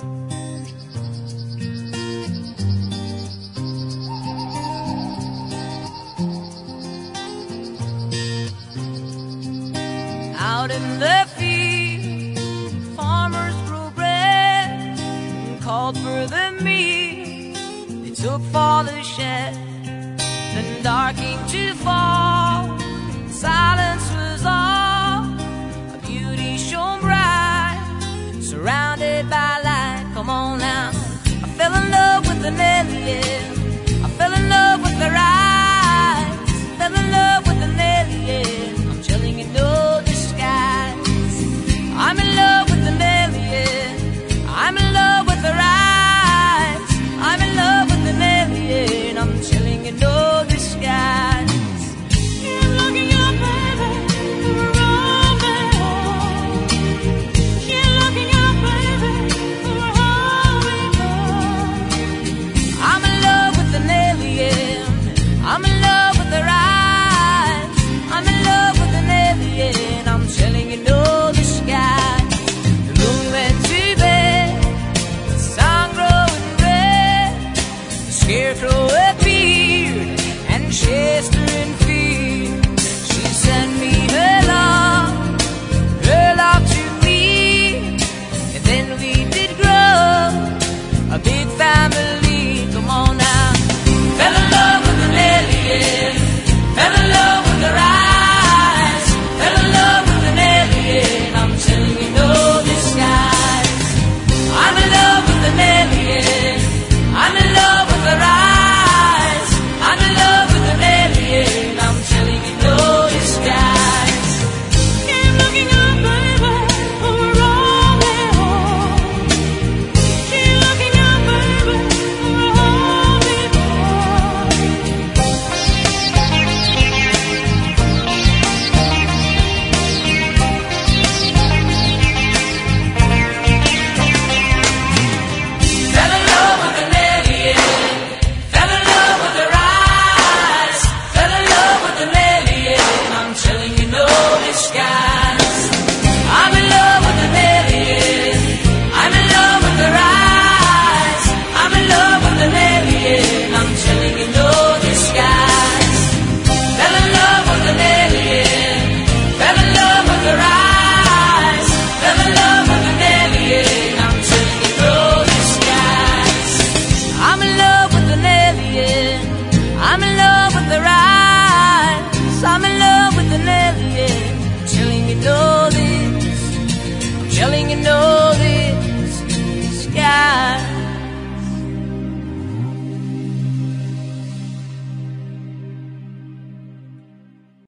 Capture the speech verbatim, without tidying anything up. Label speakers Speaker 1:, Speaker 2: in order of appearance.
Speaker 1: Out in the field, farmers grew bread and called for the meat. They took for the shed. Then dark came to fall. Silence was all. A beauty shone bright, surrounded by light. Come on now. I fell in love with an alien. I fell in love with her eyes. I fell in love with an alien. I'm telling you no disguise. I'm in love with an alien. I'm in love with her eyes. I'm in love with an alien. I'm telling you no disguise. Keep looking up, baby, for a romance. Keep looking up, baby, for a Hollywood. I'm in love with an alien. I'm in love with her eyes. I'm in love with an alien. I'm telling you no disguise. The moon went to bed, the sun growing red. The scarecrow appeared and chased her in fear. She sent me her love, her love to me, and then we did.